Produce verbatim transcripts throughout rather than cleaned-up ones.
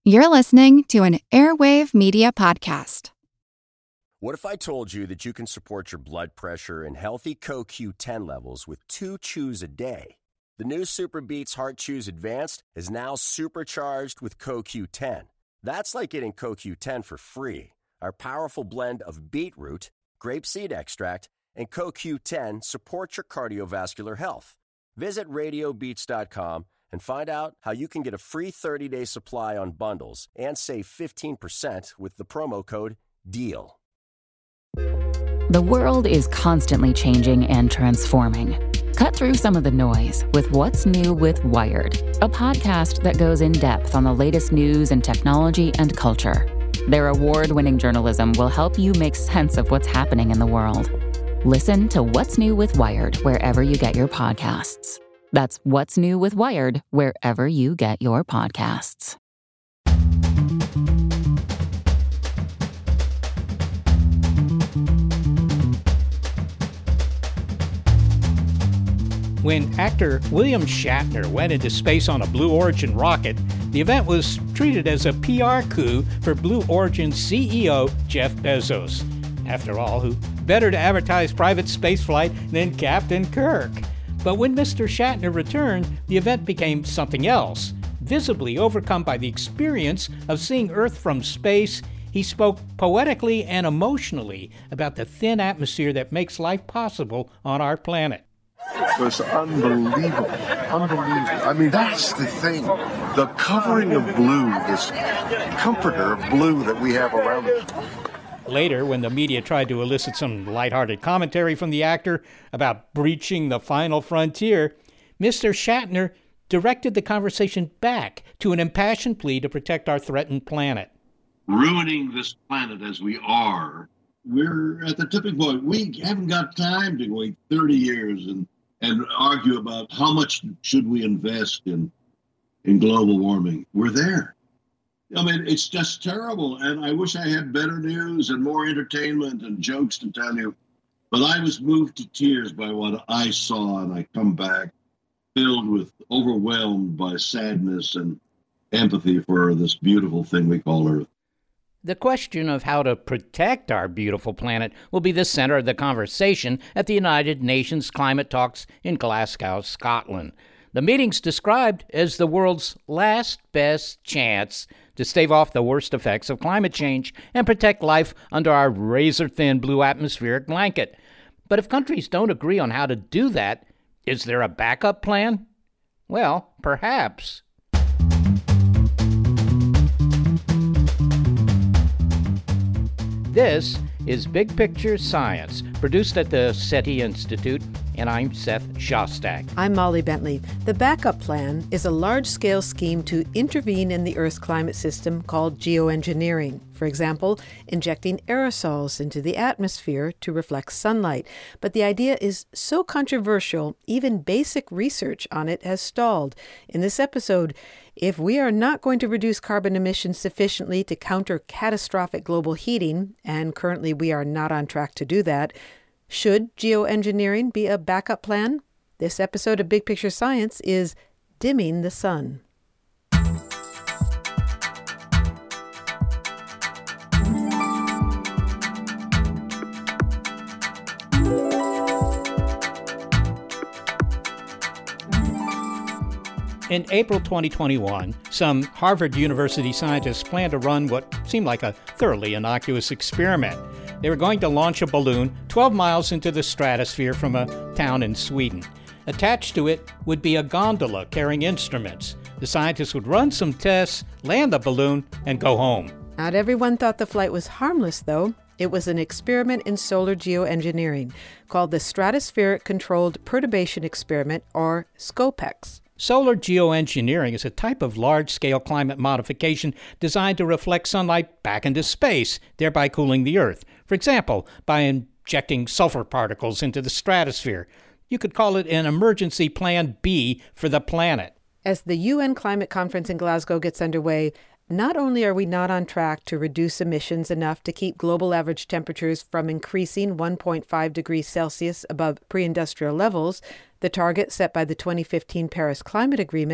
You're listening to an Airwave Media Podcast. What if I told you that you can support your blood pressure and healthy C O Q ten levels with two chews a day? The new Super Beats Heart Chews Advanced is now supercharged with C O Q ten. That's like getting C O Q ten for free. Our powerful blend of beetroot, grapeseed extract, and C O Q ten supports your cardiovascular health. Visit radio beats dot com and find out how you can get a free thirty-day supply on bundles and save fifteen percent with the promo code DEAL. The world is constantly changing and transforming. Cut through some of the noise with What's New with Wired, a podcast that goes in depth on the latest news and technology and culture. Their award-winning journalism will help you make sense of what's happening in the world. Listen to What's New with Wired wherever you get your podcasts. That's What's New with Wired wherever you get your podcasts. When actor William Shatner went into space on a Blue Origin rocket, the event was treated as a P R coup for Blue Origin's C E O, Jeff Bezos. After all, who better to advertise private spaceflight than Captain Kirk? But when Mister Shatner returned, the event became something else. Visibly overcome by the experience of seeing Earth from space, he spoke poetically and emotionally about the thin atmosphere that makes life possible on our planet. It was unbelievable, unbelievable. I mean, that's the thing. The covering of blue, this comforter of blue that we have around us. Later, when the media tried to elicit some lighthearted commentary from the actor about breaching the final frontier, Mister Shatner directed the conversation back to an impassioned plea to protect our threatened planet. Ruining this planet as we are, we're at the tipping point. We haven't got time to wait thirty years and and argue about how much should we invest in in global warming. We're there. I mean, it's just terrible. And I wish I had better news and more entertainment and jokes to tell you. But I was moved to tears by what I saw, and I come back filled with, overwhelmed by sadness and empathy for this beautiful thing we call Earth. The question of how to protect our beautiful planet will be the center of the conversation at the United Nations climate talks in Glasgow, Scotland. The meeting's described as the world's last best chance to stave off the worst effects of climate change and protect life under our razor-thin blue atmospheric blanket. But if countries don't agree on how to do that, is there a backup plan? Well, perhaps. This is Big Picture Science, produced at the SETI Institute, and I'm Seth Shostak. I'm Molly Bentley. The backup plan is a large-scale scheme to intervene in the Earth's climate system called geoengineering. For example, injecting aerosols into the atmosphere to reflect sunlight. But the idea is so controversial, even basic research on it has stalled. In this episode, if we are not going to reduce carbon emissions sufficiently to counter catastrophic global heating, and currently we are not on track to do that, should geoengineering be a backup plan? This episode of Big Picture Science is Dimming the Sun. In April twenty twenty-one, some Harvard University scientists planned to run what seemed like a thoroughly innocuous experiment. They were going to launch a balloon twelve miles into the stratosphere from a town in Sweden. Attached to it would be a gondola carrying instruments. The scientists would run some tests, land the balloon, and go home. Not everyone thought the flight was harmless, though. It was an experiment in solar geoengineering called the Stratospheric Controlled Perturbation Experiment, or SCOPEX. Solar geoengineering is a type of large-scale climate modification designed to reflect sunlight back into space, thereby cooling the Earth. For example, by injecting sulfur particles into the stratosphere. You could call it an emergency plan B for the planet. As the U N climate conference in Glasgow gets underway, not only are we not on track to reduce emissions enough to keep global average temperatures from increasing one point five degrees Celsius above pre-industrial levels, the target set by the twenty fifteen Paris Climate Agreement,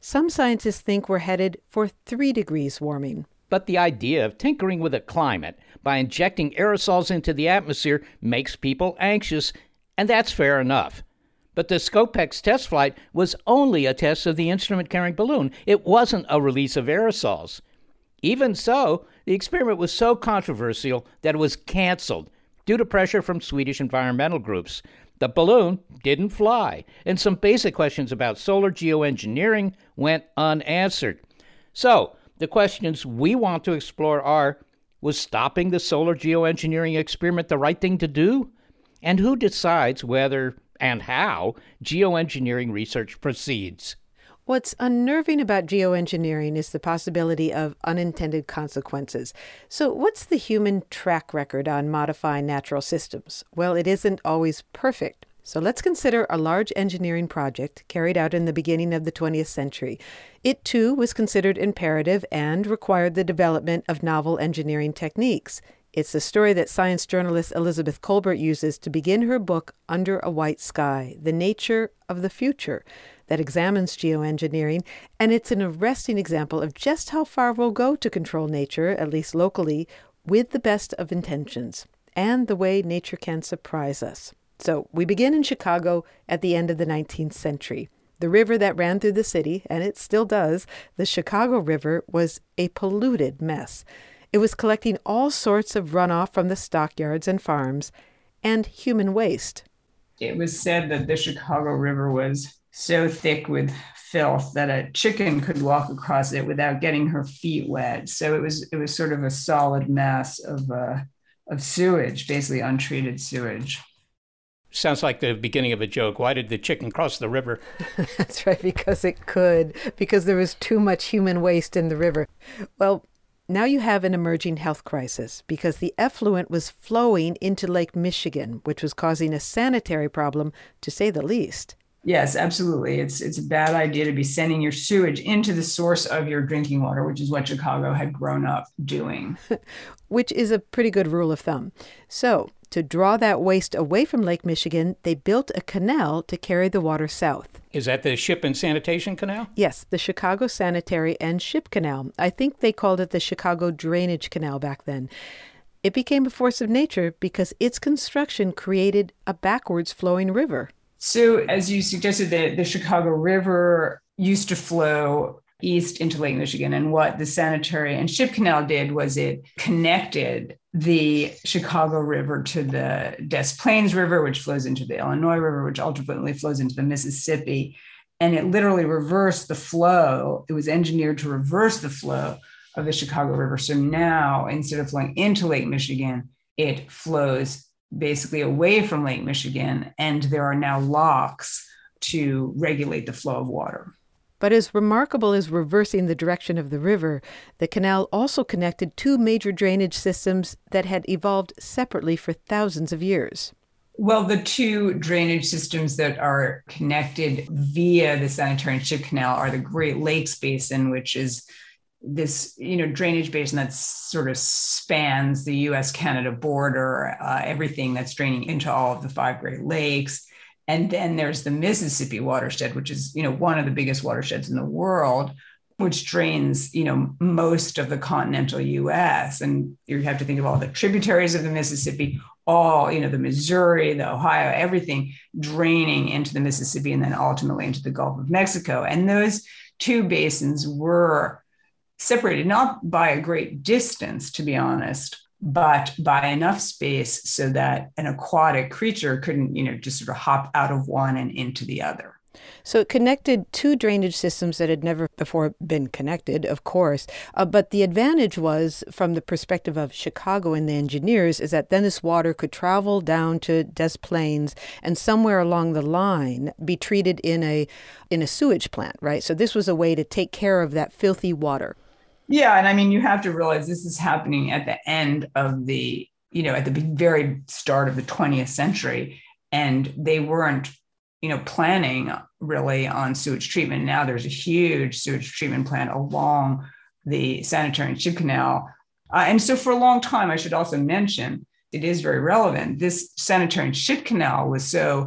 Some scientists think we're headed for three degrees warming. But the idea of tinkering with a climate by injecting aerosols into the atmosphere makes people anxious, and that's fair enough. But the Scopex test flight was only a test of the instrument-carrying balloon. It wasn't a release of aerosols. Even so, the experiment was so controversial that it was canceled due to pressure from Swedish environmental groups. The balloon didn't fly, and some basic questions about solar geoengineering went unanswered. So, the questions we want to explore are, was stopping the solar geoengineering experiment the right thing to do? And who decides whether and how geoengineering research proceeds? What's unnerving about geoengineering is the possibility of unintended consequences. So what's the human track record on modifying natural systems? Well, it isn't always perfect. So let's consider a large engineering project carried out in the beginning of the twentieth century. It, too, was considered imperative and required the development of novel engineering techniques. It's the story that science journalist Elizabeth Kolbert uses to begin her book, Under a White Sky, The Nature of the Future, that examines geoengineering, and it's an arresting example of just how far we'll go to control nature, at least locally, with the best of intentions, and the way nature can surprise us. So we begin in Chicago at the end of the nineteenth century. The river that ran through the city, and it still does, the Chicago River, was a polluted mess. It was collecting all sorts of runoff from the stockyards and farms, and human waste. It was said that the Chicago River was so thick with filth that a chicken could walk across it without getting her feet wet. So it was it was sort of a solid mass of uh, of sewage, basically untreated sewage. Sounds like the beginning of a joke. Why did the chicken cross the river? That's right, because it could, because there was too much human waste in the river. Well, now you have an emerging health crisis because the effluent was flowing into Lake Michigan, which was causing a sanitary problem, to say the least. Yes, absolutely. It's it's a bad idea to be sending your sewage into the source of your drinking water, which is what Chicago had grown up doing. Which is a pretty good rule of thumb. So, to draw that waste away from Lake Michigan, they built a canal to carry the water south. Is that the Ship and Sanitation Canal? Yes, the Chicago Sanitary and Ship Canal. I think they called it the Chicago Drainage Canal back then. It became a force of nature because its construction created a backwards flowing river. So, as you suggested, the, the Chicago River used to flow east into Lake Michigan. And what the Sanitary and Ship Canal did was it connected the Chicago River to the Des Plaines River, which flows into the Illinois River, which ultimately flows into the Mississippi. And it literally reversed the flow. It was engineered to reverse the flow of the Chicago River. So now, instead of flowing into Lake Michigan, it flows basically away from Lake Michigan, and there are now locks to regulate the flow of water. But as remarkable as reversing the direction of the river, the canal also connected two major drainage systems that had evolved separately for thousands of years. Well, the two drainage systems that are connected via the Sanitary and Ship Canal are the Great Lakes Basin, which is this, you know, drainage basin that sort of spans the U S Canada border, uh, everything that's draining into all of the five Great Lakes. And then there's the Mississippi watershed, which is, you know, one of the biggest watersheds in the world, which drains, you know, most of the continental U S. And you have to think of all the tributaries of the Mississippi, all, you know, the Missouri, the Ohio, everything draining into the Mississippi and then ultimately into the Gulf of Mexico. And those two basins were separated not by a great distance, to be honest, but by enough space so that an aquatic creature couldn't, you know, just sort of hop out of one and into the other. So it connected two drainage systems that had never before been connected, of course. Uh, but the advantage was, from the perspective of Chicago and the engineers, is that then this water could travel down to Des Plaines and somewhere along the line be treated in a in a sewage plant, right? So this was a way to take care of that filthy water. Yeah. And I mean, you have to realize this is happening at the end of the, you know, at the very start of the twentieth century. And they weren't, you know, planning really on sewage treatment. Now there's a huge sewage treatment plant along the Sanitary and Ship Canal. Uh, and so for a long time, I should also mention, it is very relevant, this Sanitary and Ship Canal was so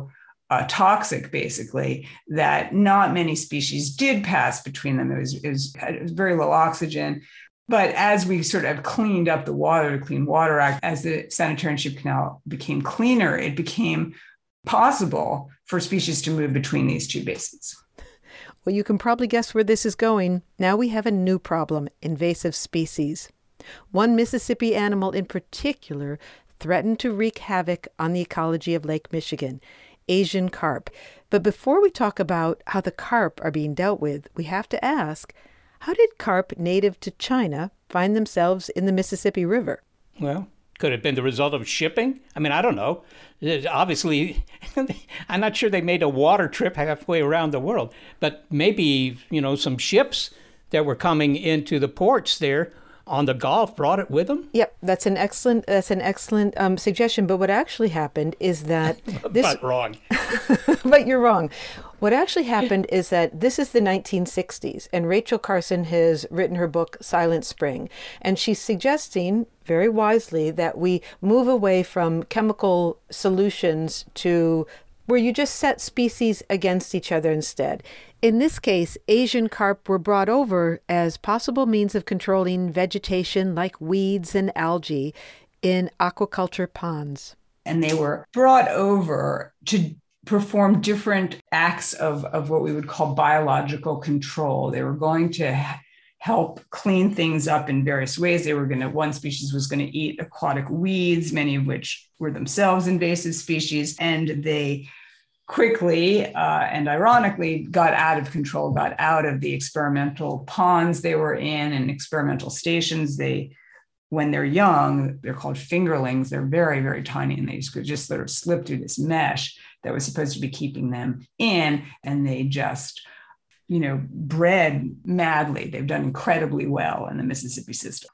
uh, toxic, basically, that not many species did pass between them. It was, it was, it was very low oxygen. But as we sort of cleaned up the water, the Clean Water Act, as the sanitary and ship canal became cleaner, it became possible for species to move between these two basins. Well, you can probably guess where this is going. Now we have a new problem, invasive species. One Mississippi animal in particular threatened to wreak havoc on the ecology of Lake Michigan, Asian carp. But before we talk about how the carp are being dealt with, we have to ask, how did carp native to China find themselves in the Mississippi River? Well, could it have been the result of shipping? I mean, I don't know. Obviously, I'm not sure they made a water trip halfway around the world, but maybe, you know, some ships that were coming into the ports there on the Gulf brought it with them? Yep, that's an excellent that's an excellent um, suggestion. But what actually happened is that this. But wrong. But you're wrong. What actually happened is that this is the nineteen sixties, and Rachel Carson has written her book Silent Spring, and she's suggesting very wisely that we move away from chemical solutions to where you just set species against each other instead. In this case, Asian carp were brought over as possible means of controlling vegetation like weeds and algae in aquaculture ponds. And they were brought over to perform different acts of, of what we would call biological control. They were going to help clean things up in various ways. They were going to, one species was going to eat aquatic weeds, many of which were themselves invasive species, and they quickly uh, and ironically got out of control, got out of the experimental ponds they were in and experimental stations. They, when they're young, they're called fingerlings. They're very, very tiny, and they just could just sort of slip through this mesh that was supposed to be keeping them in, and they just, you know, bred madly. They've done incredibly well in the Mississippi system.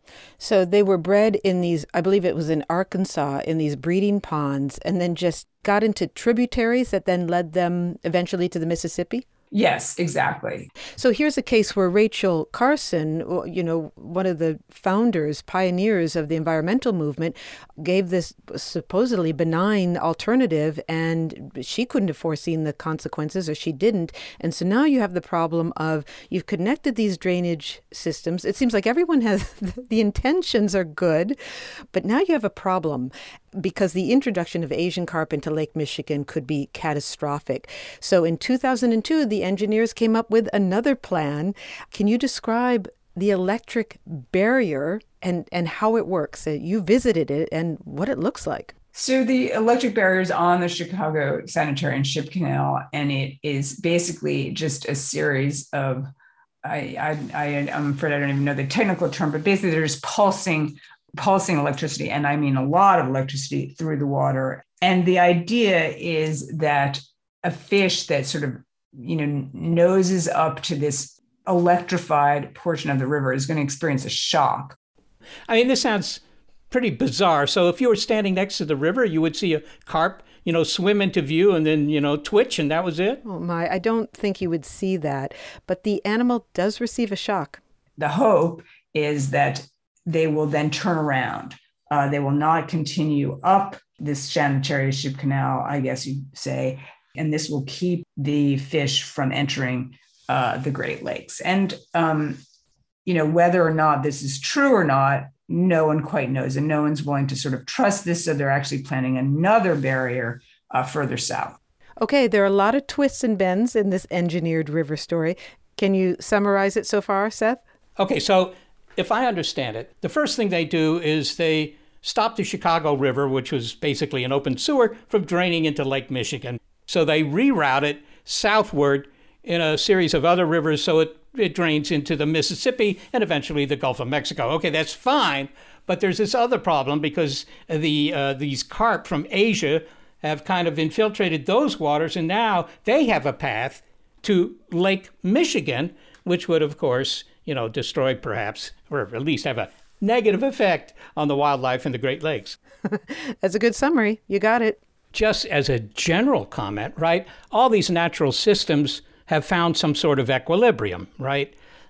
So they were bred in these, I believe it was in Arkansas, in these breeding ponds, and then just got into tributaries that then led them eventually to the Mississippi? Yes, exactly. So here's a case where Rachel Carson, you know, one of the founders, pioneers of the environmental movement, gave this supposedly benign alternative, and she couldn't have foreseen the consequences, or she didn't. And so now you have the problem of you've connected these drainage systems. It seems like everyone has, the intentions are good, but now you have a problem, because the introduction of Asian carp into Lake Michigan could be catastrophic. So in two thousand two, the engineers came up with another plan. Can you describe the electric barrier and, and how it works? You visited it and what it looks like. So the electric barrier is on the Chicago Sanitary and Ship Canal, and it is basically just a series of, I, I, I, I'm afraid I don't even know the technical term, but basically they're just pulsing pulsing electricity, and I mean a lot of electricity through the water. And the idea is that a fish that sort of, you know, noses up to this electrified portion of the river is going to experience a shock. I mean, this sounds pretty bizarre. So if you were standing next to the river, you would see a carp, you know, swim into view and then, you know, twitch, and that was it? Oh my, I don't think you would see that. But the animal does receive a shock. The hope is that they will then turn around. Uh, they will not continue up this sanitary ship canal, I guess you'd say, and this will keep the fish from entering uh, the Great Lakes. And, um, you know, whether or not this is true or not, no one quite knows, and no one's willing to sort of trust this, so they're actually planning another barrier uh, further south. Okay, there are a lot of twists and bends in this engineered river story. Can you summarize it so far, Seth? Okay, so if I understand it, the first thing they do is they stop the Chicago River, which was basically an open sewer, from draining into Lake Michigan. So they reroute it southward in a series of other rivers so it, it drains into the Mississippi and eventually the Gulf of Mexico. Okay, that's fine, but there's this other problem because the uh, these carp from Asia have kind of infiltrated those waters, and now they have a path to Lake Michigan, which would, of course, you know, destroy perhaps, or at least have a negative effect on the wildlife in the Great Lakes. That's a good summary. You got it. Just as a general comment, right? All these natural systems have found some sort of equilibrium, right?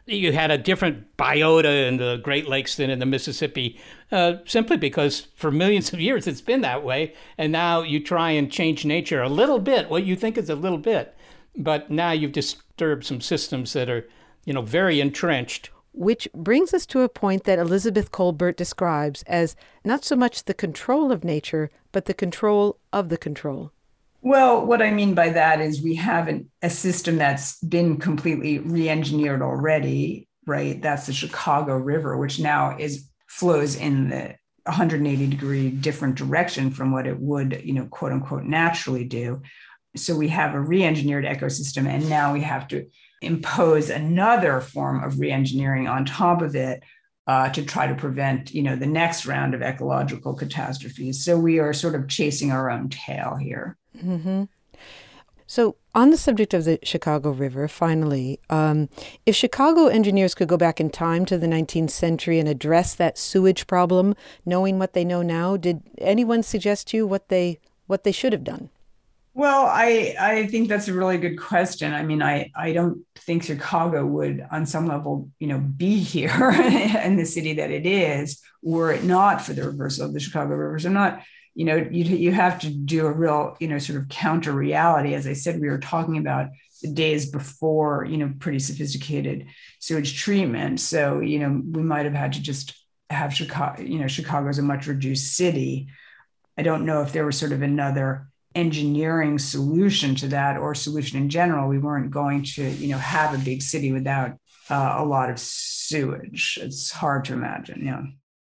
you had a different biota in the Great Lakes than in the Mississippi, uh, simply because for millions of years it's been that way. And now you try and change nature a little bit, what you think is a little bit. But now you've disturbed some systems that are, you know, very entrenched. Which brings us to a point that Elizabeth Kolbert describes as not so much the control of nature, but the control of the control. Well, what I mean by that is we have an, a system that's been completely re-engineered already, right? That's the Chicago River, which now is flows in the one hundred eighty degree different direction from what it would, you know, quote unquote, naturally do. So we have a re-engineered ecosystem, and now we have to impose another form of re-engineering on top of it uh, to try to prevent, you know, the next round of ecological catastrophes. So we are sort of chasing our own tail here. Mm-hmm. So on the subject of the Chicago River, finally, um, if Chicago engineers could go back in time to the nineteenth century and address that sewage problem, knowing what they know now, did anyone suggest to you what they what they should have done? Well, I, I think that's a really good question. I mean, I, I don't think Chicago would, on some level, you know, be here in the city that it is, were it not for the reversal of the Chicago River. So not, you know, you, you have to do a real, you know, sort of counter reality. As I said, we were talking about the days before, you know, pretty sophisticated sewage treatment. So, you know, we might have had to just have Chicago, you know, Chicago is a much reduced city. I don't know if there was sort of another engineering solution to that, or solution in general. We weren't going to, you know, have a big city without uh, a lot of sewage. It's hard to imagine, yeah.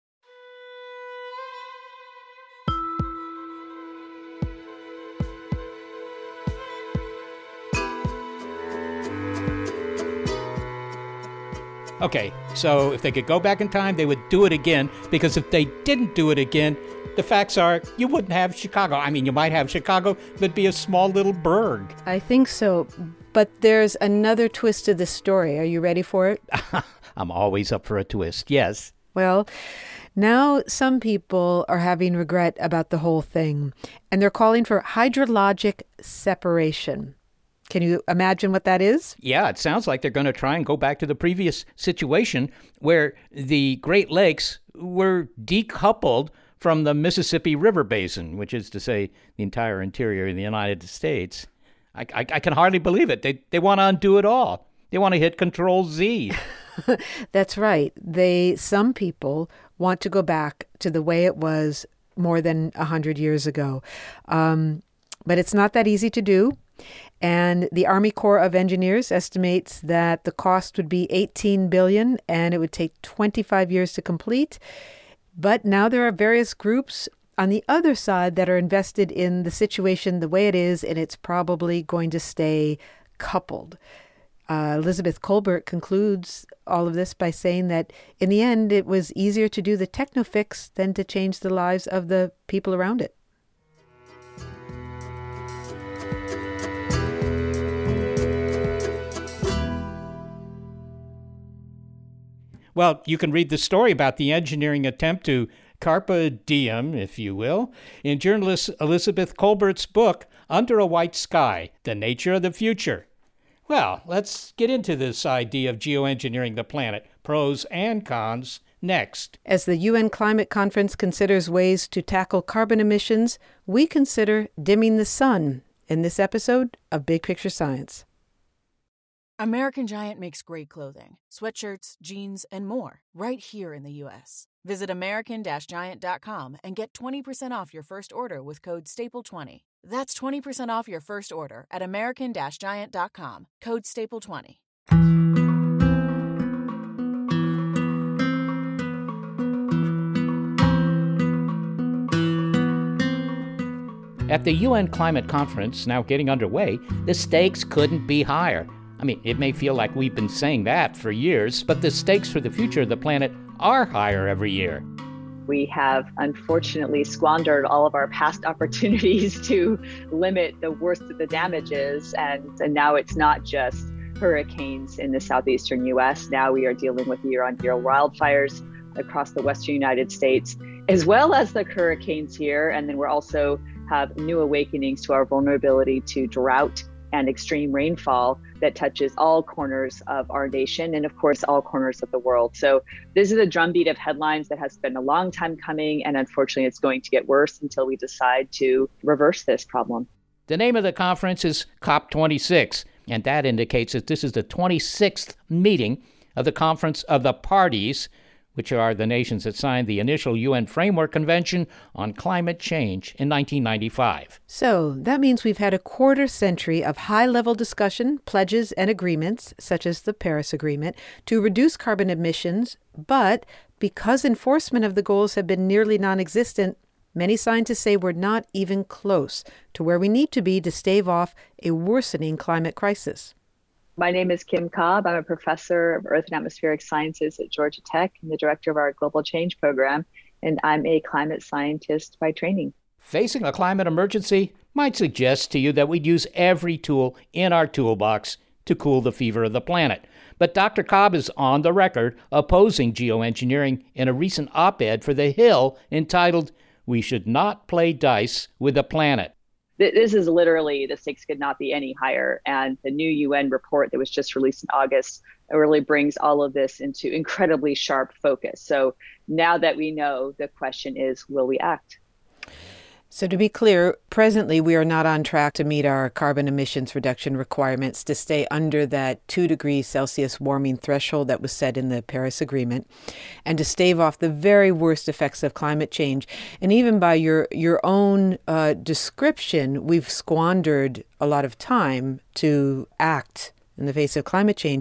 Okay, so if they could go back in time, they would do it again, because if they didn't do it again, the facts are you wouldn't have Chicago. I mean, you might have Chicago, but it'd be a small little burg. I think so, but there's another twist to this story. Are you ready for it? I'm always up for a twist, yes. Well, now some people are having regret about the whole thing, and they're calling for hydrologic separation. Can you imagine what that is? Yeah, it sounds like they're going to try and go back to the previous situation where the Great Lakes were decoupled from the Mississippi River Basin, which is to say the entire interior of the United States. I, I, I can hardly believe it. They they want to undo it all. They want to hit Control Z. That's right. They some people want to go back to the way it was more than one hundred years ago. Um, but it's not that easy to do. And the Army Corps of Engineers estimates that the cost would be eighteen billion dollars and it would take twenty-five years to complete. But now there are various groups on the other side that are invested in the situation the way it is, and it's probably going to stay coupled. Uh, Elizabeth Kolbert concludes all of this by saying that in the end, it was easier to do the techno fix than to change the lives of the people around it. Well, you can read the story about the engineering attempt to carpe diem, if you will, in journalist Elizabeth Kolbert's book, Under a White Sky, The Nature of the Future. Well, let's get into this idea of geoengineering the planet, pros and cons, next. As the U N Climate Conference considers ways to tackle carbon emissions, we consider dimming the sun in this episode of Big Picture Science. American Giant makes great clothing, sweatshirts, jeans, and more right here in the U S. Visit American Giant dot com and get twenty percent off your first order with code staple twenty. That's twenty percent off your first order at American Giant dot com, code staple twenty. At the U N Climate Conference now getting underway, the stakes couldn't be higher. I mean, it may feel like we've been saying that for years, but the stakes for the future of the planet are higher every year. We have unfortunately squandered all of our past opportunities to limit the worst of the damages. And, and now it's not just hurricanes in the southeastern U S. Now we are dealing with year-on-year wildfires across the western United States, as well as the hurricanes here. And then we're also have new awakenings to our vulnerability to drought and extreme rainfall that touches all corners of our nation and, of course, all corners of the world. So this is a drumbeat of headlines that has been a long time coming, and unfortunately, it's going to get worse until we decide to reverse this problem. The name of the conference is COP twenty-six, and that indicates that this is the twenty-sixth meeting of the Conference of the Parties, which are the nations that signed the initial U N Framework Convention on Climate Change in nineteen ninety-five. So that means we've had a quarter century of high-level discussion, pledges, and agreements, such as the Paris Agreement, to reduce carbon emissions, but because enforcement of the goals have been nearly non-existent, many scientists say we're not even close to where we need to be to stave off a worsening climate crisis. My name is Kim Cobb. I'm a professor of Earth and Atmospheric Sciences at Georgia Tech and the director of our Global Change Program, and I'm a climate scientist by training. Facing a climate emergency might suggest to you that we'd use every tool in our toolbox to cool the fever of the planet. But Doctor Cobb is on the record opposing geoengineering in a recent op-ed for The Hill entitled, "We Should Not Play Dice with the Planet." This is literally, the stakes could not be any higher. And the new U N report that was just released in August really brings all of this into incredibly sharp focus. So now that we know, the question is, will we act? So to be clear, presently we are not on track to meet our carbon emissions reduction requirements to stay under that two degrees Celsius warming threshold that was set in the Paris Agreement, and to stave off the very worst effects of climate change. And even by your, your own uh, description, we've squandered a lot of time to act in the face of climate change.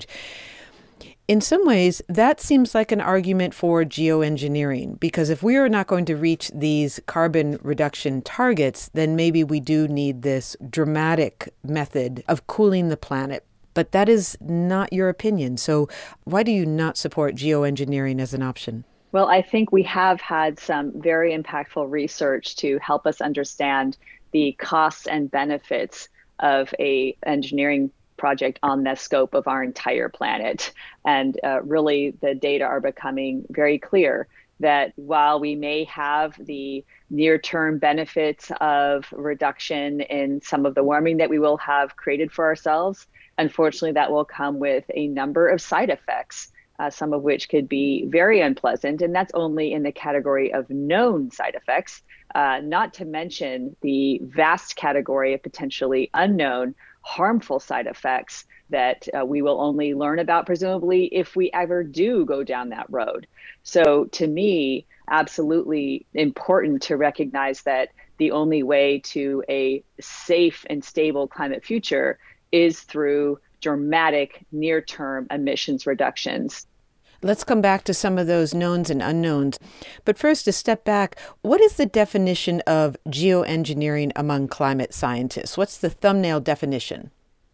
In some ways, that seems like an argument for geoengineering, because if we are not going to reach these carbon reduction targets, then maybe we do need this dramatic method of cooling the planet. But that is not your opinion. So why do you not support geoengineering as an option? Well, I think we have had some very impactful research to help us understand the costs and benefits of a engineering project on the scope of our entire planet. And uh, really, the data are becoming very clear that while we may have the near-term benefits of reduction in some of the warming that we will have created for ourselves, unfortunately, that will come with a number of side effects, uh, some of which could be very unpleasant. And that's only in the category of known side effects, uh, not to mention the vast category of potentially unknown harmful side effects that uh, we will only learn about, presumably, if we ever do go down that road. So to me, absolutely important to recognize that the only way to a safe and stable climate future is through dramatic near-term emissions reductions. Let's come back to some of those knowns and unknowns. But first, to step back, what is the definition of geoengineering among climate scientists? What's the thumbnail definition?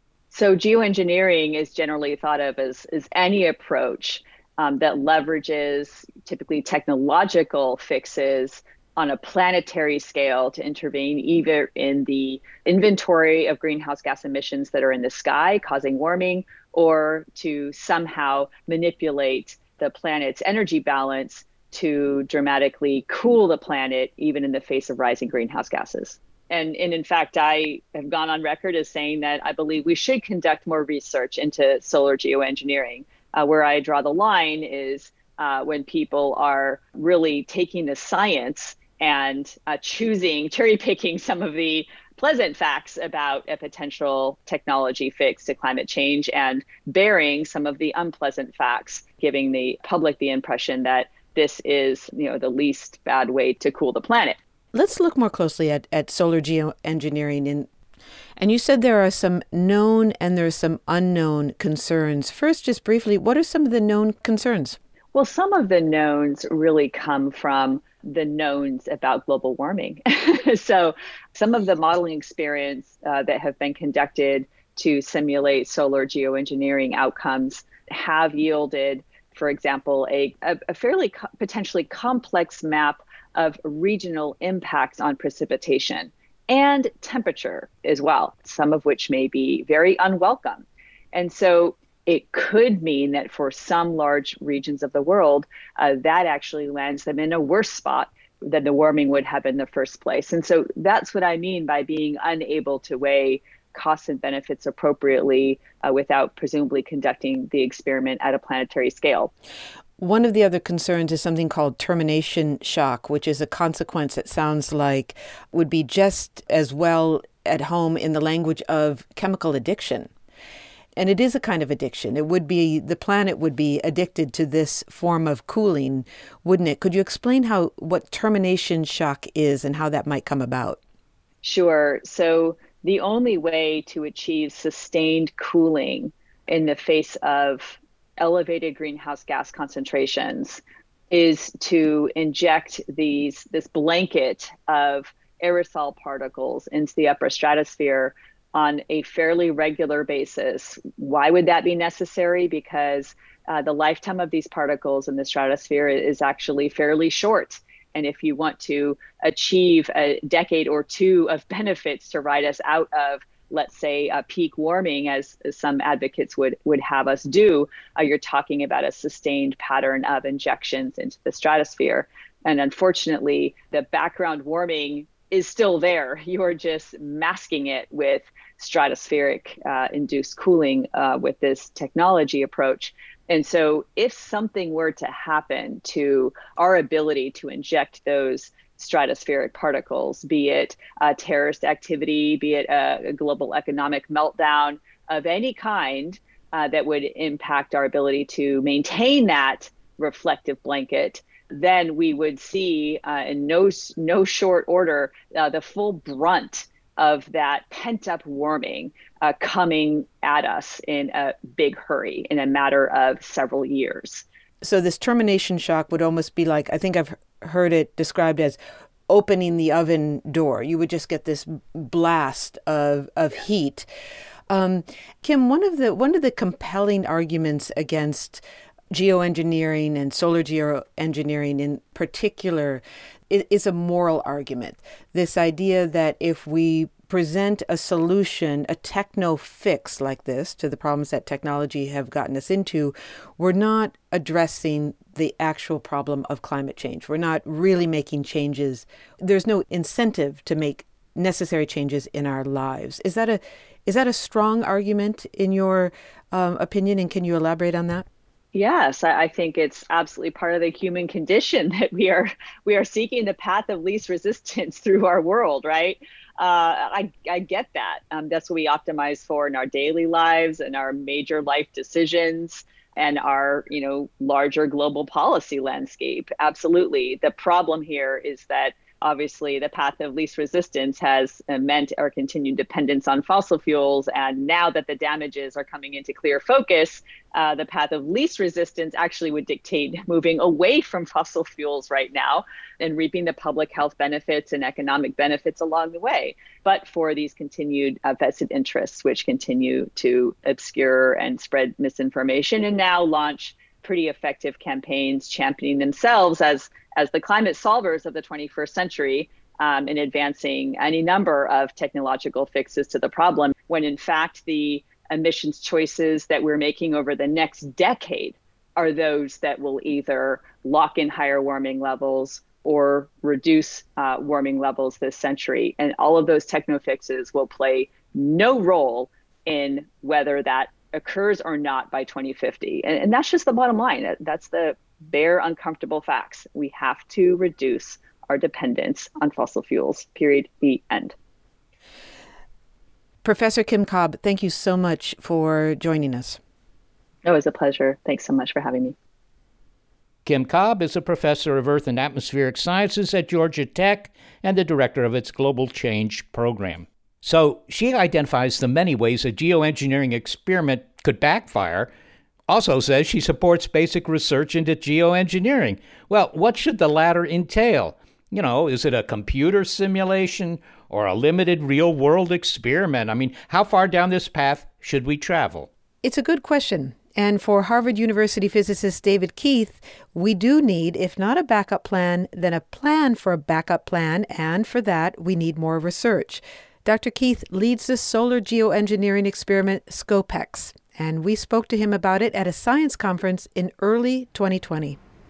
So geoengineering is generally thought of as, as any approach um, that leverages typically technological fixes on a planetary scale to intervene either in the inventory of greenhouse gas emissions that are in the sky causing warming, or to somehow manipulate the planet's energy balance to dramatically cool the planet, even in the face of rising greenhouse gases. And, and in fact, I have gone on record as saying that I believe we should conduct more research into solar geoengineering. Uh, where I draw the line is uh, when people are really taking the science and uh, choosing, cherry picking some of the pleasant facts about a potential technology fix to climate change and bearing some of the unpleasant facts, giving the public the impression that this is, you know, the least bad way to cool the planet. Let's look more closely at, at solar geoengineering. In, and you said there are some known and there are some unknown concerns. First, just briefly, what are some of the known concerns? Well, some of the knowns really come from the knowns about global warming. So some of the modeling experience uh, that have been conducted to simulate solar geoengineering outcomes have yielded, for example, a, a, a fairly co- potentially complex map of regional impacts on precipitation and temperature as well, some of which may be very unwelcome. And so it could mean that for some large regions of the world, uh, that actually lands them in a worse spot than the warming would have in the first place. And so that's what I mean by being unable to weigh costs and benefits appropriately uh, without presumably conducting the experiment at a planetary scale. One of the other concerns is something called termination shock, which is a consequence that sounds like would be just as well at home in the language of chemical addiction. And it is a kind of addiction. It would be, the planet would be addicted to this form of cooling, wouldn't it? Could you explain how what termination shock is and how that might come about? Sure. So the only way to achieve sustained cooling in the face of elevated greenhouse gas concentrations is to inject these this blanket of aerosol particles into the upper stratosphere on a fairly regular basis. Why would that be necessary? Because uh, the lifetime of these particles in the stratosphere is actually fairly short. And if you want to achieve a decade or two of benefits to ride us out of, let's say, uh, peak warming, as, as some advocates would, would have us do, uh, you're talking about a sustained pattern of injections into the stratosphere. And unfortunately, the background warming is still there. You're just masking it with stratospheric uh, induced cooling uh, with this technology approach. And so if something were to happen to our ability to inject those stratospheric particles, be it uh, terrorist activity, be it a, a global economic meltdown of any kind uh, that would impact our ability to maintain that reflective blanket, then we would see uh, in no, no short order uh, the full brunt of that pent-up warming uh, coming at us in a big hurry in a matter of several years. So this termination shock would almost be like, I think I've heard it described as opening the oven door. You would just get this blast of of heat. Um, Kim, one of the one of the compelling arguments against geoengineering and solar geoengineering in particular is a moral argument. This idea that if we present a solution, a techno fix like this to the problems that technology have gotten us into, we're not addressing the actual problem of climate change. We're not really making changes. There's no incentive to make necessary changes in our lives. Is that a is that a strong argument in your um, opinion? And can you elaborate on that? Yes, I think it's absolutely part of the human condition that we are we are seeking the path of least resistance through our world, right? Uh, I, I get that. Um, that's what we optimize for in our daily lives and our major life decisions and our, you know, larger global policy landscape. Absolutely. The problem here is that obviously the path of least resistance has meant our continued dependence on fossil fuels. And now that the damages are coming into clear focus, uh, the path of least resistance actually would dictate moving away from fossil fuels right now and reaping the public health benefits and economic benefits along the way. But for these continued uh, vested interests, which continue to obscure and spread misinformation and now launch pretty effective campaigns championing themselves as as the climate solvers of the twenty-first century um, in advancing any number of technological fixes to the problem, when in fact the emissions choices that we're making over the next decade are those that will either lock in higher warming levels or reduce uh, warming levels this century. And all of those techno fixes will play no role in whether that occurs or not by twenty fifty. And, and that's just the bottom line. That's the bare, uncomfortable facts. We have to reduce our dependence on fossil fuels, period, the end. Professor Kim Cobb, thank you so much for joining us. It was a pleasure. Thanks so much for having me. Kim Cobb is a professor of Earth and Atmospheric Sciences at Georgia Tech and the director of its Global Change program. So she identifies the many ways a geoengineering experiment could backfire. Also says she supports basic research into geoengineering. Well, what should the latter entail? You know, is it a computer simulation or a limited real-world experiment? I mean, how far down this path should we travel? It's a good question. And for Harvard University physicist David Keith, we do need, if not a backup plan, then a plan for a backup plan. And for that, we need more research. Doctor Keith leads the solar geoengineering experiment SCOPEX, and we spoke to him about it at a science conference in early twenty twenty.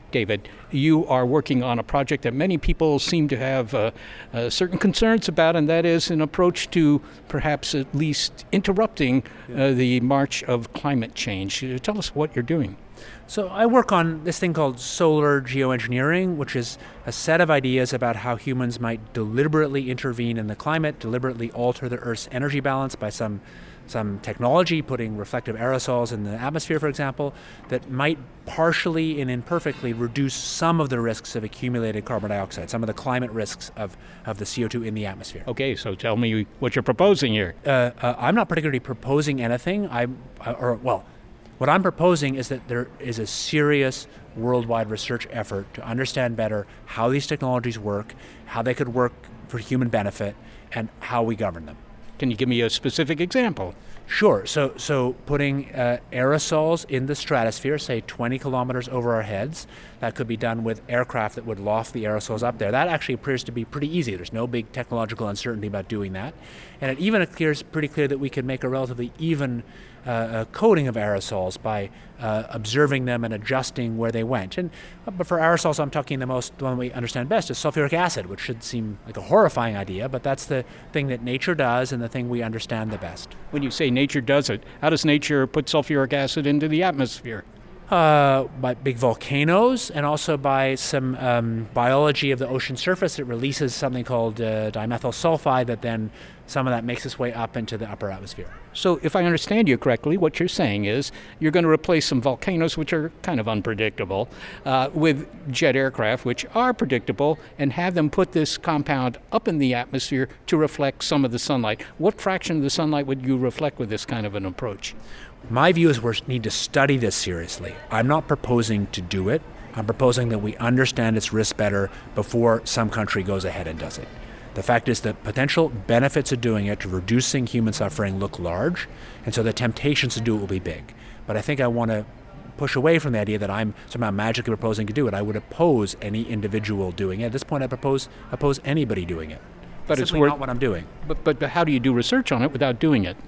David, you are working on a project that many people seem to have uh, uh, certain concerns about, and that is an approach to perhaps at least interrupting uh, the march of climate change. Uh, tell us what you're doing. So I work on this thing called solar geoengineering, which is a set of ideas about how humans might deliberately intervene in the climate, deliberately alter the Earth's energy balance by some some technology, putting reflective aerosols in the atmosphere, for example, that might partially and imperfectly reduce some of the risks of accumulated carbon dioxide, some of the climate risks of, of the C O two in the atmosphere. Okay, so tell me what you're proposing here. Uh, uh, I'm not particularly proposing anything. I, uh, or well, what I'm proposing is that there is a serious worldwide research effort to understand better how these technologies work, how they could work for human benefit, and how we govern them. Can you give me a specific example? Sure. So so putting uh, aerosols in the stratosphere, say twenty kilometers over our heads, that could be done with aircraft that would loft the aerosols up there. That actually appears to be pretty easy. There's no big technological uncertainty about doing that. And it even appears pretty clear that we could make a relatively even uh, uh, coating of aerosols by uh, observing them and adjusting where they went. And but for aerosols, I'm talking the most, the one we understand best is sulfuric acid, which should seem like a horrifying idea, but that's the thing that nature does and the thing we understand the best. When you say nature does it, how does nature put sulfuric acid into the atmosphere? Uh, by big volcanoes, and also by some um, biology of the ocean surface. It releases something called uh, dimethyl sulfide that then some of that makes its way up into the upper atmosphere. So if I understand you correctly, what you're saying is you're going to replace some volcanoes, which are kind of unpredictable, uh, with jet aircraft, which are predictable, and have them put this compound up in the atmosphere to reflect some of the sunlight. What fraction of the sunlight would you reflect with this kind of an approach? My view is we need to study this seriously. I'm not proposing to do it. I'm proposing that we understand its risks better before some country goes ahead and does it. The fact is that potential benefits of doing it to reducing human suffering look large, and so the temptations to do it will be big. But I think I want to push away from the idea that I'm somehow magically proposing to do it. I would oppose any individual doing it. At this point, I propose oppose anybody doing it. But Simply it's worth, not what I'm doing. But, but how do you do research on it without doing it?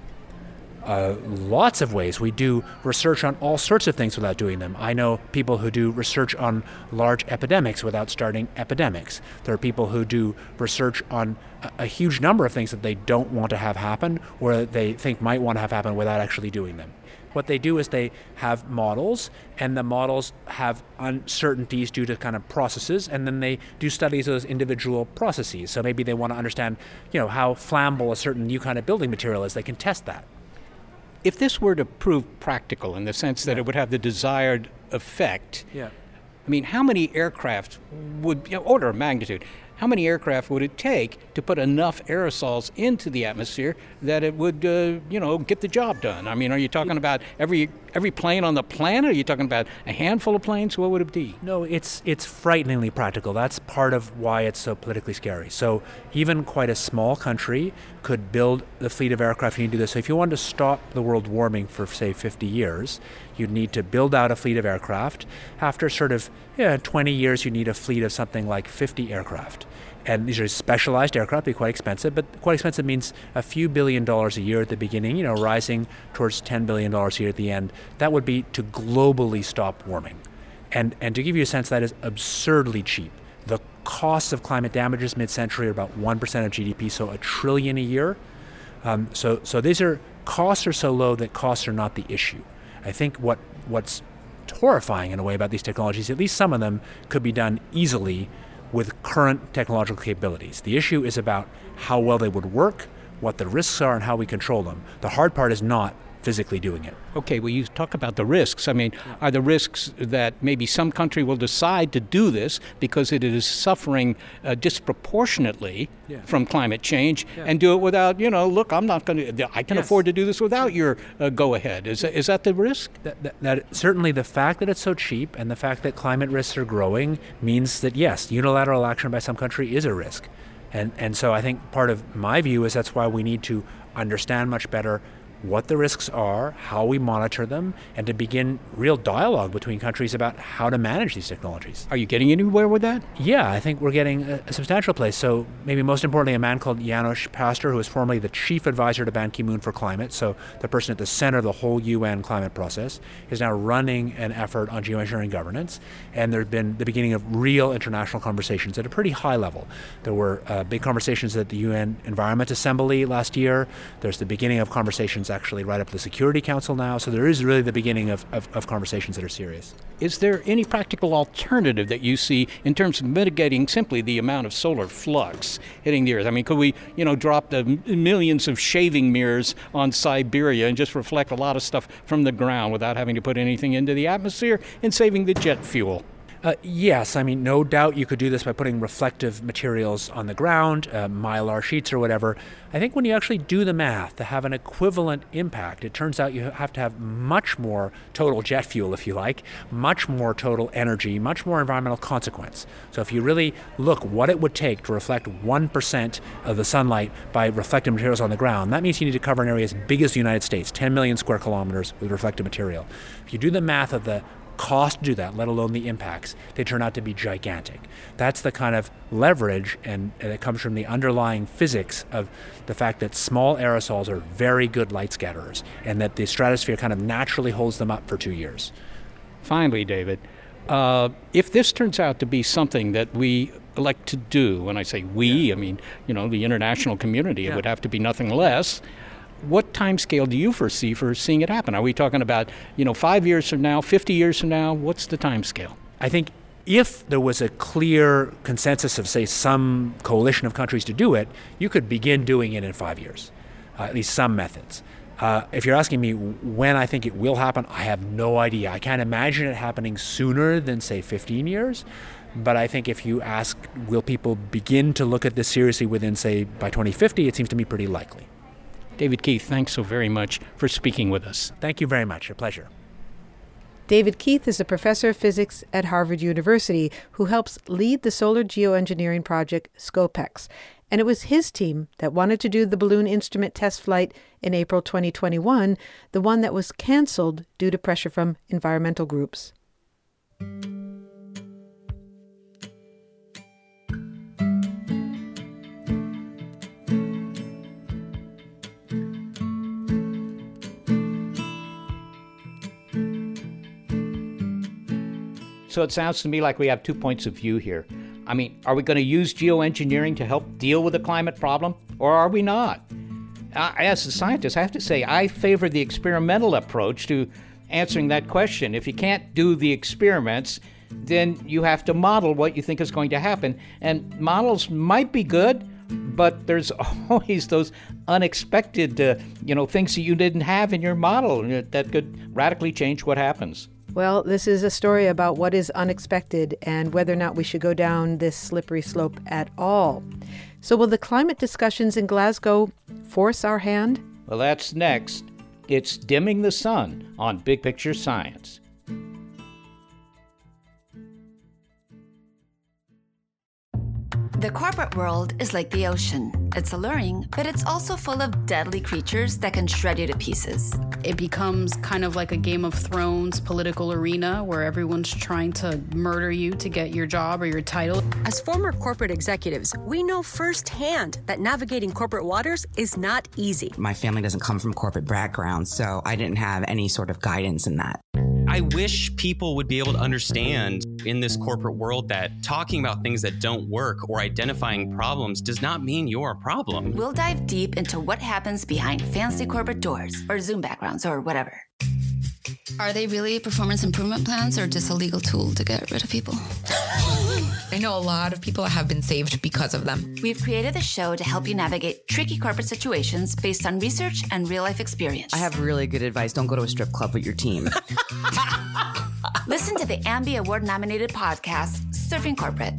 Uh, lots of ways. We do research on all sorts of things without doing them. I know people who do research on large epidemics without starting epidemics. There are people who do research on a, a huge number of things that they don't want to have happen or they think might want to have happen without actually doing them. What they do is they have models, and the models have uncertainties due to kind of processes, and then they do studies of those individual processes. So maybe they want to understand, you know, how flammable a certain new kind of building material is. They can test that. If this were to prove practical in the sense that yeah. it would have the desired effect, yeah. I mean, how many aircraft would, you know, order of magnitude, how many aircraft would it take to put enough aerosols into the atmosphere that it would, uh, you know, get the job done? I mean, are you talking about every every plane on the planet? Are you talking about a handful of planes? What would it be? No, it's it's frighteningly practical. That's part of why it's so politically scary. So even quite a small country could build the fleet of aircraft you need to do this. So if you wanted to stop the world warming for, say, fifty years, you'd need to build out a fleet of aircraft. After sort of yeah, twenty years, you need a fleet of something like fifty aircraft. And these are specialized aircraft, be quite expensive, but quite expensive means a few billion dollars a year at the beginning, you know, rising towards ten billion dollars a year at the end. That would be to globally stop warming. And and to give you a sense, that is absurdly cheap. The costs of climate damages mid-century are about one percent of G D P, so a trillion a year. Um, so so these are, costs are so low that costs are not the issue. I think what what's horrifying in a way about these technologies, at least some of them, could be done easily with current technological capabilities. The issue is about how well they would work, what the risks are, and how we control them. The hard part is not physically doing it. Okay, well, you talk about the risks. I mean, are the risks that maybe some country will decide to do this because it is suffering uh, disproportionately yeah. from climate change yeah. and do it without, you know, look, I'm not going to, I can yes. afford to do this without your uh, go-ahead. Is, is that the risk? That, that, that certainly the fact that it's so cheap and the fact that climate risks are growing means that, yes, unilateral action by some country is a risk. And, and so I think part of my view is that's why we need to understand much better what the risks are, how we monitor them, and to begin real dialogue between countries about how to manage these technologies. Are you getting anywhere with that? Yeah, I think we're getting a, a substantial place. So maybe most importantly, a man called Janos Pastor, who was formerly the chief advisor to Ban Ki-moon for climate, so the person at the center of the whole U N climate process, is now running an effort on geoengineering governance. And there have been the beginning of real international conversations at a pretty high level. There were uh, big conversations at the U N Environment Assembly last year. There's the beginning of conversations actually right up to the Security Council now. So there is really the beginning of, of, of conversations that are serious. Is there any practical alternative that you see in terms of mitigating simply the amount of solar flux hitting the Earth? I mean, could we, you know, drop the millions of shaving mirrors on Siberia and just reflect a lot of stuff from the ground without having to put anything into the atmosphere and saving the jet fuel? Uh, yes, I mean, no doubt you could do this by putting reflective materials on the ground, uh, mylar sheets or whatever. I think when you actually do the math to have an equivalent impact, it turns out you have to have much more total jet fuel, if you like, much more total energy, much more environmental consequence. So if you really look what it would take to reflect one percent of the sunlight by reflective materials on the ground, that means you need to cover an area as big as the United States, ten million square kilometers with reflective material. If you do the math of the cost to do that, let alone the impacts, they turn out to be gigantic. That's the kind of leverage and, and it comes from the underlying physics of the fact that small aerosols are very good light scatterers and that the stratosphere kind of naturally holds them up for two years. Finally, David, uh, if this turns out to be something that we elect to do, when I say we, yeah. I mean, you know, the international community, yeah. It would have to be nothing less. What time scale do you foresee for seeing it happen? Are we talking about, you know, five years from now, fifty years from now? What's the time scale? I think if there was a clear consensus of, say, some coalition of countries to do it, you could begin doing it in five years, uh, at least some methods. Uh, if you're asking me when I think it will happen, I have no idea. I can't imagine it happening sooner than, say, fifteen years. But I think if you ask, will people begin to look at this seriously within, say, by twenty fifty, it seems to me pretty likely. David Keith, thanks so very much for speaking with us. Thank you very much. A pleasure. David Keith is a professor of physics at Harvard University who helps lead the solar geoengineering project SCOPEX. And it was his team that wanted to do the balloon instrument test flight in April twenty twenty-one, the one that was canceled due to pressure from environmental groups. So it sounds to me like we have two points of view here. I mean, are we going to use geoengineering to help deal with the climate problem, or are we not? Uh, as a scientist, I have to say I favor the experimental approach to answering that question. If you can't do the experiments, then you have to model what you think is going to happen. And models might be good, but there's always those unexpected, uh, you know, things that you didn't have in your model that could radically change what happens. Well, this is a story about what is unexpected and whether or not we should go down this slippery slope at all. So will the climate discussions in Glasgow force our hand? Well, that's next. It's Dimming the Sun on Big Picture Science. The corporate world is like the ocean. It's alluring, but it's also full of deadly creatures that can shred you to pieces. It becomes kind of like a Game of Thrones political arena where everyone's trying to murder you to get your job or your title. As former corporate executives, we know firsthand that navigating corporate waters is not easy. My family doesn't come from corporate background, so I didn't have any sort of guidance in that. I wish people would be able to understand in this corporate world that talking about things that don't work or identifying problems does not mean you're a problem. We'll dive deep into what happens behind fancy corporate doors or Zoom backgrounds or whatever. Are they really performance improvement plans or just a legal tool to get rid of people? I know a lot of people have been saved because of them. We've created a show to help you navigate tricky corporate situations based on research and real-life experience. I have really good advice. Don't go to a strip club with your team. Listen to the Ambie Award-nominated podcast, Surfing Corporate.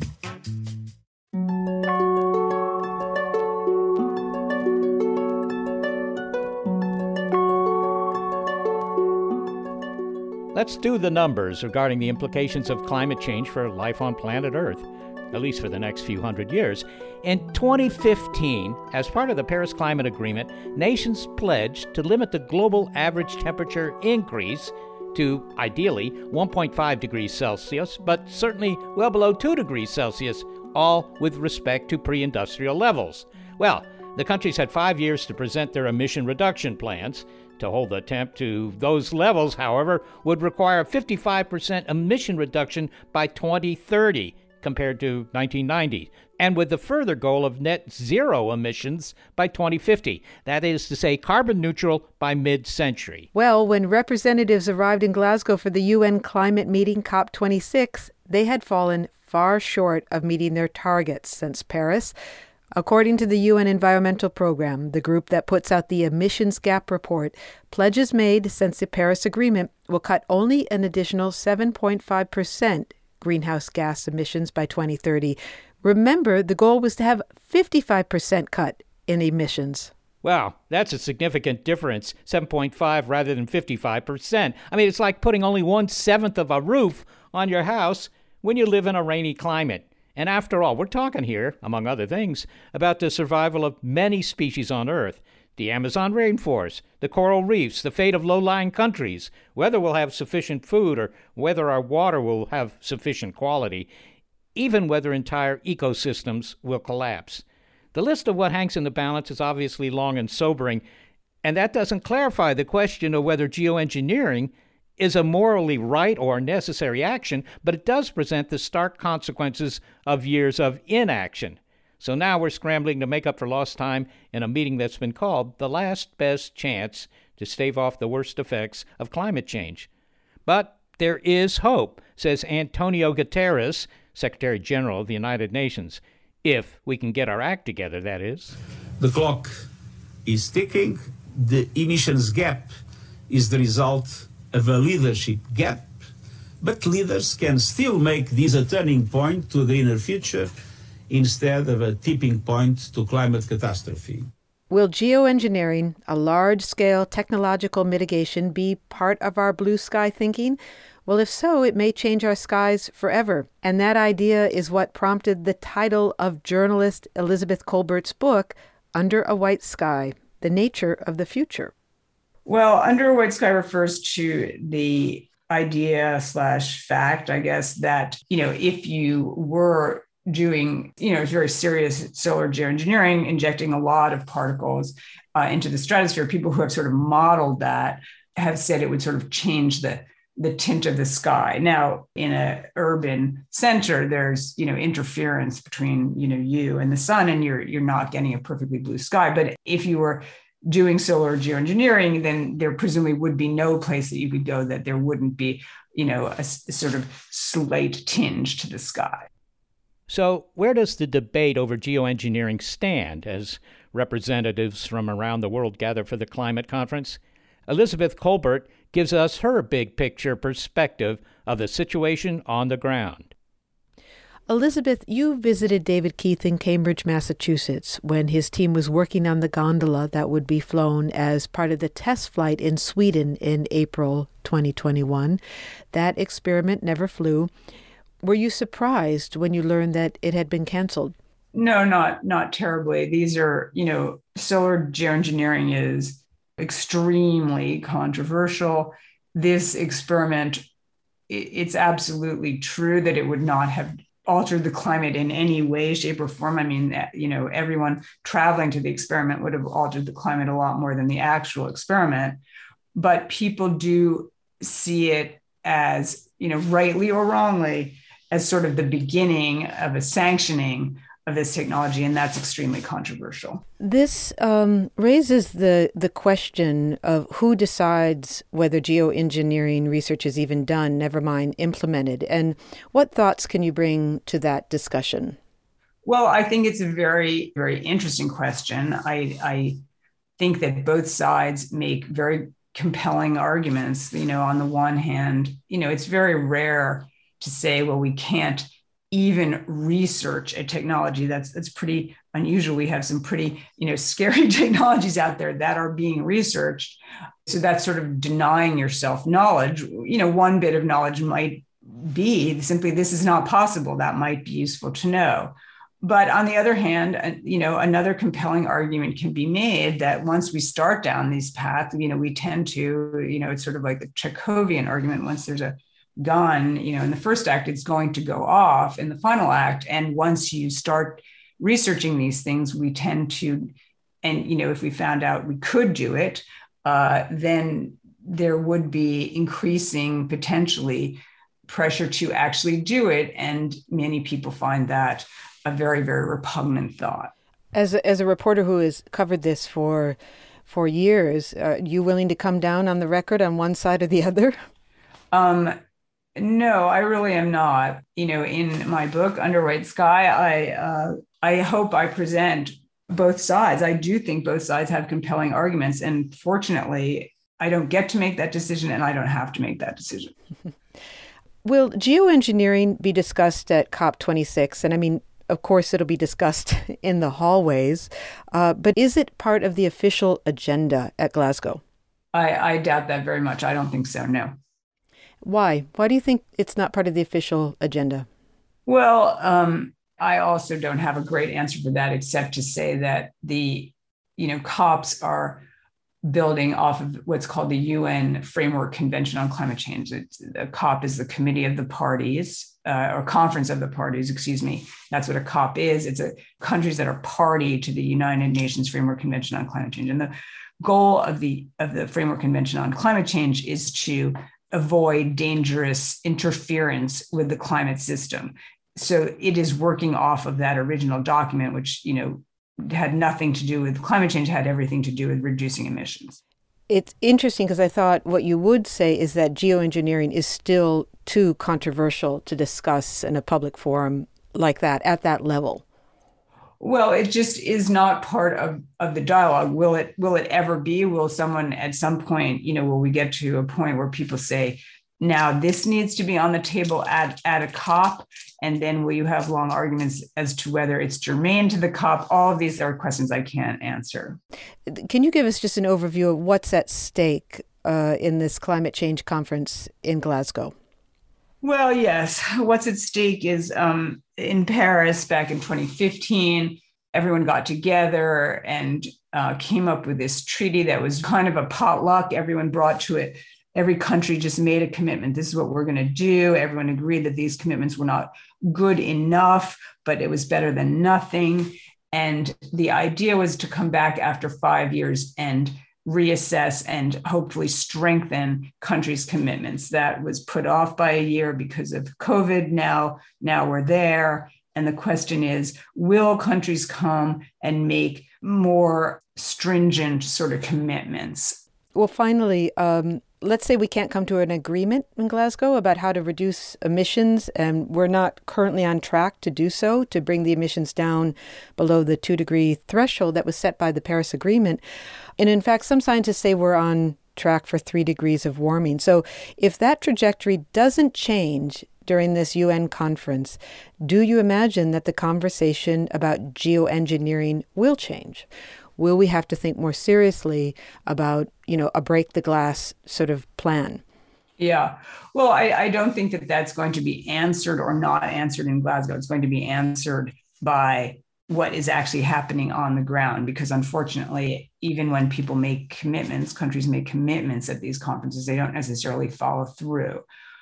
let's do the numbers regarding the implications of climate change for life on planet Earth, at least for the next few hundred years. In twenty fifteen, as part of the Paris Climate Agreement, nations pledged to limit the global average temperature increase to, ideally, one point five degrees Celsius, but certainly well below two degrees Celsius, all with respect to pre-industrial levels. Well, the countries had five years to present their emission reduction plans. To hold the temp to those levels, however, would require a fifty-five percent emission reduction by twenty thirty compared to nineteen ninety, and with the further goal of net zero emissions by twenty fifty. That is to say, carbon neutral by mid-century. Well, when representatives arrived in Glasgow for the U N climate meeting COP twenty-six, they had fallen far short of meeting their targets since Paris. According to the U N Environmental Program, the group that puts out the Emissions Gap Report, pledges made since the Paris Agreement will cut only an additional seven point five percent greenhouse gas emissions by twenty thirty. Remember, the goal was to have fifty-five percent cut in emissions. Wow, that's a significant difference, seven point five rather than fifty-five percent. I mean, it's like putting only one-seventh of a roof on your house when you live in a rainy climate. And after all, we're talking here, among other things, about the survival of many species on Earth. The Amazon rainforest, the coral reefs, the fate of low-lying countries, whether we'll have sufficient food or whether our water will have sufficient quality, even whether entire ecosystems will collapse. The list of what hangs in the balance is obviously long and sobering, and that doesn't clarify the question of whether geoengineering is a morally right or necessary action, but it does present the stark consequences of years of inaction. So now we're scrambling to make up for lost time in a meeting that's been called the last best chance to stave off the worst effects of climate change. But there is hope, says Antonio Guterres, Secretary General of the United Nations. If we can get our act together, that is. The clock is ticking. The emissions gap is the result of a leadership gap. But leaders can still make this a turning point to a greener future instead of a tipping point to climate catastrophe. Will geoengineering, a large-scale technological mitigation, be part of our blue sky thinking? Well, if so, it may change our skies forever. And that idea is what prompted the title of journalist Elizabeth Kolbert's book, Under a White Sky, The Nature of the Future. Well, Under a White Sky refers to the idea slash fact, I guess, that, you know, if you were doing, you know, very serious solar geoengineering, injecting a lot of particles uh, into the stratosphere, people who have sort of modeled that have said it would sort of change the the tint of the sky. Now, in an urban center, there's, you know, interference between, you know, you and the sun, and you're you're not getting a perfectly blue sky. But if you were doing solar geoengineering, then there presumably would be no place that you could go that there wouldn't be, you know, a, a sort of slight tinge to the sky. So where does the debate over geoengineering stand as representatives from around the world gather for the climate conference? Elizabeth Kolbert gives us her big picture perspective of the situation on the ground. Elizabeth, you visited David Keith in Cambridge, Massachusetts, when his team was working on the gondola that would be flown as part of the test flight in Sweden in April twenty twenty-one. That experiment never flew. Were you surprised when you learned that it had been canceled? No, not not terribly. These are, you know, solar geoengineering is extremely controversial. This experiment, it's absolutely true that it would not have altered the climate in any way, shape, or form. I mean, you know, everyone traveling to the experiment would have altered the climate a lot more than the actual experiment. But people do see it as, you know, rightly or wrongly, as sort of the beginning of a sanctioning of this technology, and that's extremely controversial. This um, raises the, the question of who decides whether geoengineering research is even done, never mind implemented, and what thoughts can you bring to that discussion? Well, I think it's a very, very interesting question. I, I think that both sides make very compelling arguments. You know, on the one hand, you know, it's very rare to say, well, we can't even research a technology. That's that's pretty unusual. We have some pretty, you know, scary technologies out there that are being researched. So that's sort of denying yourself knowledge. You know, one bit of knowledge might be simply, this is not possible. That might be useful to know. But on the other hand, you know, another compelling argument can be made that once we start down these paths, you know, we tend to, you know, it's sort of like the Chekhovian argument. Once there's a gun, you know, in the first act, it's going to go off in the final act. And once you start researching these things, we tend to, and, you know, if we found out we could do it, uh, then there would be increasing potentially pressure to actually do it. And many people find that a very, very repugnant thought. As a, as a reporter who has covered this for for years, are you willing to come down on the record on one side or the other? Um, no, I really am not. You know, in my book, Under White Sky, I uh, I hope I present both sides. I do think both sides have compelling arguments. And fortunately, I don't get to make that decision, and I don't have to make that decision. Will geoengineering be discussed at COP twenty-six? And I mean, of course, it'll be discussed in the hallways, uh, but is it part of the official agenda at Glasgow? I, I doubt that very much. I don't think so, no. Why? Why do you think it's not part of the official agenda? Well, um, I also don't have a great answer for that, except to say that the, you know, COPs are building off of what's called the U N Framework Convention on Climate Change. It's, the COP is the Committee of the Parties, uh, or Conference of the Parties, excuse me. That's what a COP is. It's a countries that are party to the United Nations Framework Convention on Climate Change. And the goal of the of the Framework Convention on Climate Change is to avoid dangerous interference with the climate system. So it is working off of that original document, which, you know, had nothing to do with climate change, had everything to do with reducing emissions. It's interesting because I thought what you would say is that geoengineering is still too controversial to discuss in a public forum like that, at that level. Well, it just is not part of, of the dialogue. Will it, will it ever be? Will someone at some point, you know, will we get to a point where people say, now this needs to be on the table at, at a COP, and then will you have long arguments as to whether it's germane to the COP? All of these are questions I can't answer. Can you give us just an overview of what's at stake uh, in this climate change conference in Glasgow? Well, yes. What's at stake is um, in Paris back in twenty fifteen, everyone got together and uh, came up with this treaty that was kind of a potluck. Everyone brought to it. Every country just made a commitment. This is what we're going to do. Everyone agreed that these commitments were not good enough, but it was better than nothing. And the idea was to come back after five years and reassess and hopefully strengthen countries' commitments. That was put off by a year because of COVID. Now, now we're there. And the question is, will countries come and make more stringent sort of commitments? Well, finally, um, let's say we can't come to an agreement in Glasgow about how to reduce emissions, and we're not currently on track to do so, to bring the emissions down below the two degree threshold that was set by the Paris Agreement. And in fact, some scientists say we're on track for three degrees of warming. So if that trajectory doesn't change during this U N conference, do you imagine that the conversation about geoengineering will change? Will we have to think more seriously about, you know, a break the glass sort of plan? Yeah. Well, I, I don't think that that's going to be answered or not answered in Glasgow. It's going to be answered by what is actually happening on the ground, because unfortunately, even when people make commitments, countries make commitments at these conferences, they don't necessarily follow through.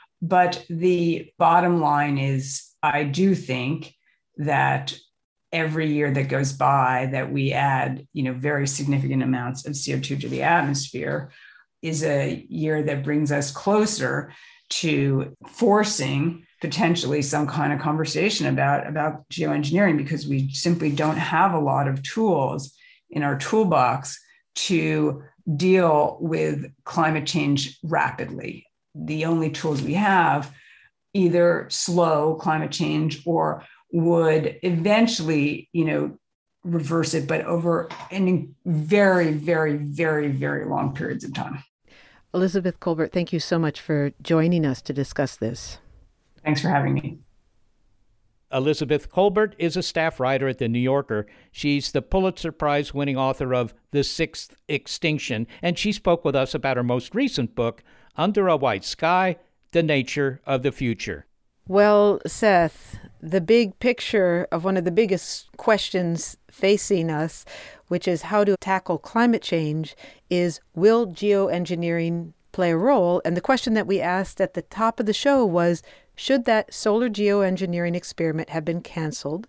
But the bottom line is, I do think that every year that goes by that we add, you know, very significant amounts of C O two to the atmosphere is a year that brings us closer to forcing potentially some kind of conversation about, about geoengineering, because we simply don't have a lot of tools in our toolbox to deal with climate change rapidly. The only tools we have either slow climate change or would eventually, you know, reverse it, but over in very, very, very, very long periods of time. Elizabeth Kolbert, thank you so much for joining us to discuss this. Thanks for having me. Elizabeth Kolbert is a staff writer at The New Yorker. She's the Pulitzer Prize-winning author of The Sixth Extinction, and she spoke with us about her most recent book, Under a White Sky, The Nature of the Future. Well, Seth, the big picture of one of the biggest questions facing us, which is how to tackle climate change, is will geoengineering play a role? And the question that we asked at the top of the show was, should that solar geoengineering experiment have been canceled?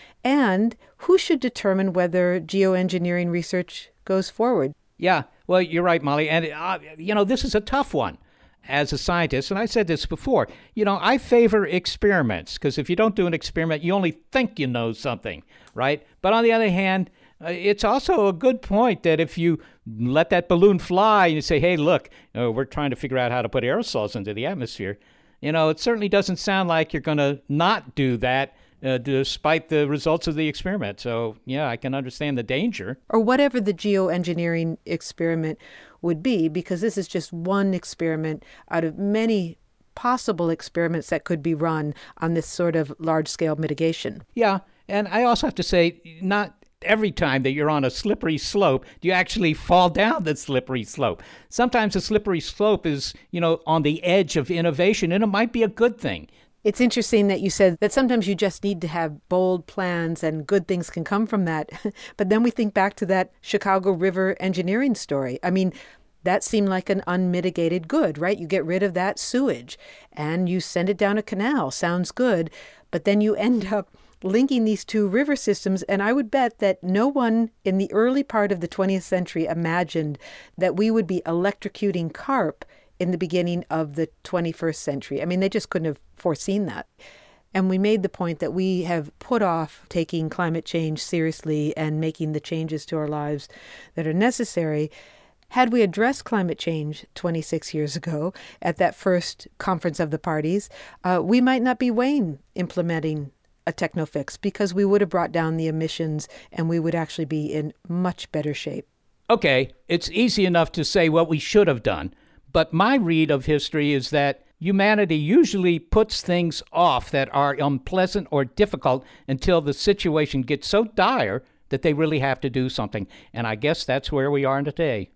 And who should determine whether geoengineering research goes forward? Yeah, well, you're right, Molly. And, uh, you know, this is a tough one as a scientist. And I said this before. You know, I favor experiments because if you don't do an experiment, you only think you know something, right? But on the other hand, uh, it's also a good point that if you let that balloon fly and you say, hey, look, uh, we're trying to figure out how to put aerosols into the atmosphere, you know, it certainly doesn't sound like you're going to not do that uh, despite the results of the experiment. So, yeah, I can understand the danger. Or whatever the geoengineering experiment would be, because this is just one experiment out of many possible experiments that could be run on this sort of large-scale mitigation. Yeah, and I also have to say, not every time that you're on a slippery slope, do you actually fall down the slippery slope. Sometimes the slippery slope is, you know, on the edge of innovation, and it might be a good thing. It's interesting that you said that sometimes you just need to have bold plans and good things can come from that. But then we think back to that Chicago River engineering story. I mean, that seemed like an unmitigated good, right? You get rid of that sewage and you send it down a canal. Sounds good. But then you end up linking these two river systems, and I would bet that no one in the early part of the twentieth century imagined that we would be electrocuting carp in the beginning of the twenty-first century. I mean, they just couldn't have foreseen that. And we made the point that we have put off taking climate change seriously and making the changes to our lives that are necessary. Had we addressed climate change twenty-six years ago at that first conference of the parties, uh, we might not be weighing implementing a techno fix because we would have brought down the emissions and we would actually be in much better shape. Okay, it's easy enough to say what we should have done, but my read of history is that humanity usually puts things off that are unpleasant or difficult until the situation gets so dire that they really have to do something. And I guess that's where we are today.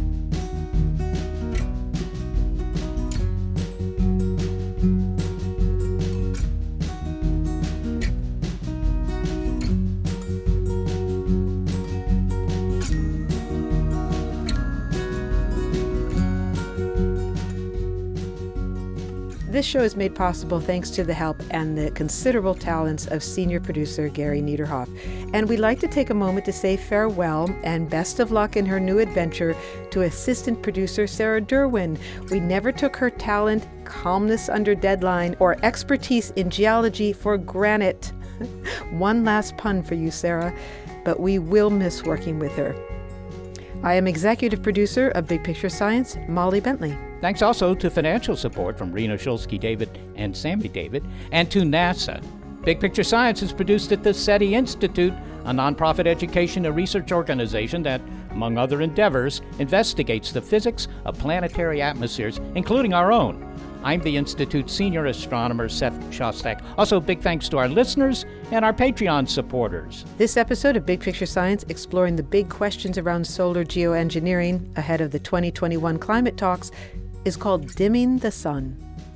This show is made possible thanks to the help and the considerable talents of senior producer Gary Niederhoff. And we'd like to take a moment to say farewell and best of luck in her new adventure to assistant producer Sarah Derwin. We never took her talent, calmness under deadline, or expertise in geology for granted. One last pun for you, Sarah, but we will miss working with her. I am executive producer of Big Picture Science, Molly Bentley. Thanks also to financial support from Rena Shulsky David and Sammy David, and to NASA. Big Picture Science is produced at the SETI Institute, a nonprofit education and research organization that, among other endeavors, investigates the physics of planetary atmospheres, including our own. I'm the Institute's senior astronomer, Seth Shostak. Also, big thanks to our listeners and our Patreon supporters. This episode of Big Picture Science, exploring the big questions around solar geoengineering ahead of the twenty twenty-one climate talks, is called Dimming the Sun.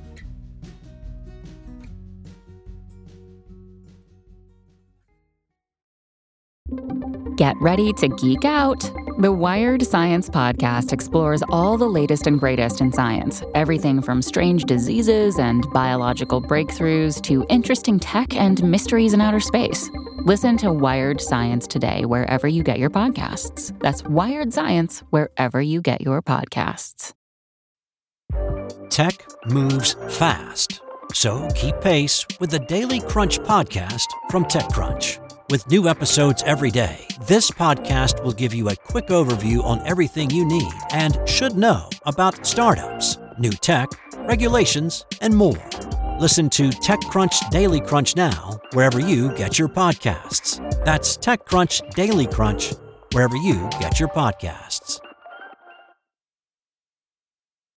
Get ready to geek out. The Wired Science Podcast explores all the latest and greatest in science, everything from strange diseases and biological breakthroughs to interesting tech and mysteries in outer space. Listen to Wired Science today wherever you get your podcasts. That's Wired Science wherever you get your podcasts. Tech moves fast, so keep pace with the Daily Crunch podcast from TechCrunch. With new episodes every day, this podcast will give you a quick overview on everything you need and should know about startups, new tech, regulations, and more. Listen to TechCrunch Daily Crunch now, wherever you get your podcasts. That's TechCrunch Daily Crunch, wherever you get your podcasts.